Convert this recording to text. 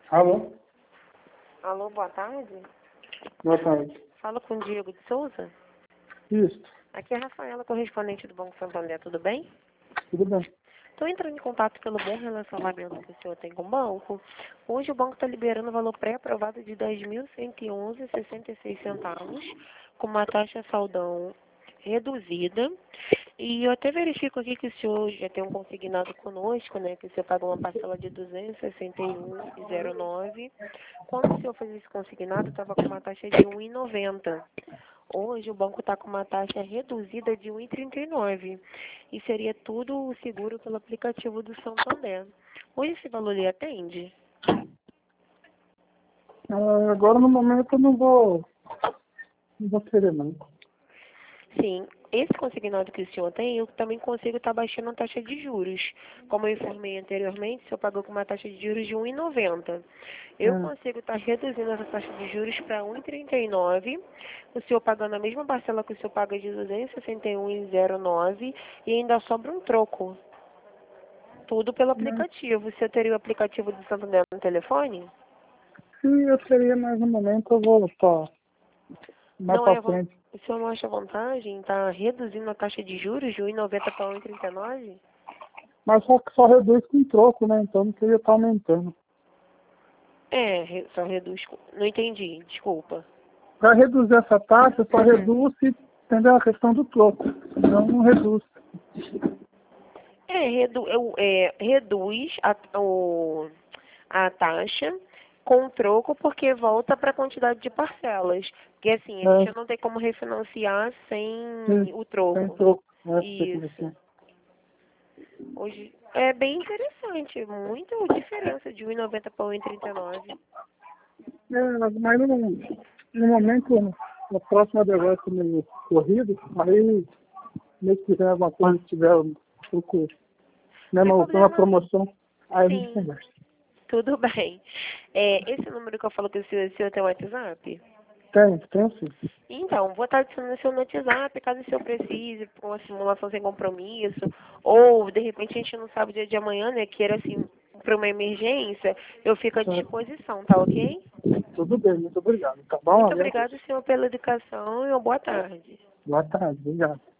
Alô? Alô, boa tarde. Boa tarde. Falo com o Diego de Souza. Isso, Aqui é a Rafaela, correspondente do Banco Santander, tudo bem? tudo bem. Estou entrando em contato pelo bom relacionamento que o senhor tem com o banco. Hoje o banco está liberando o valor pré-aprovado de R$ 10.111,66, com uma taxa saldão reduzida. E eu até verifico aqui que o senhor já tem um consignado conosco, né? Que o senhor pagou uma parcela de R$ 261,09. Quando o senhor fez esse consignado, estava com uma taxa de R$ 1,90. Hoje o banco está com uma taxa reduzida de R$ 1,39 e seria tudo seguro pelo aplicativo do Santander. Hoje esse valor lhe atende? Agora no momento eu não vou querer não. Sim, esse consignado que o senhor tem, eu também consigo estar baixando a taxa de juros. Como eu informei anteriormente, o senhor pagou com uma taxa de juros de R$ 1,90. Eu consigo estar reduzindo essa taxa de juros para R$ 1,39, o senhor pagando a mesma parcela que o senhor paga de R$ 261,09 e ainda sobra um troco. Tudo pelo aplicativo. O senhor teria o aplicativo do Santander no telefone? Se eu queria mais no momento, eu vou estar mais Não pra é, frente. o senhor não acha vantagem estar reduzindo a taxa de juros de R$ 1,90 para R$ 1,39? Mas só que só reduz com troco, né? Então não queria estar aumentando. Só reduz. Não entendi, desculpa. Para reduzir essa taxa, só reduz se entender a questão do troco. Senão não reduz. Reduz a taxa com troco porque volta para a quantidade de parcelas. Porque assim, a gente não tem como refinanciar sem o troco. Sem troco. Isso. Hoje é bem interessante, muita diferença de R$ 1,90 para R$ 1,39. Mas no momento, a próxima negócio meio corrido, aí mês que vem alguma coisa, se tiver um pouco, né, uma promoção, aí a gente Sim, conversa. tudo bem. Esse número que eu falo que o senhor tem WhatsApp? Tem sim. Então, vou estar adicionando o senhor no WhatsApp, caso o senhor precise, para uma simulação sem compromisso, ou de repente a gente não sabe o dia de amanhã, né, queira assim, para uma emergência, eu fico à disposição, tá ok? Tudo bem, muito obrigado. Tá bom? Muito obrigada, senhor, pela educação e uma boa tarde. Boa tarde, obrigado.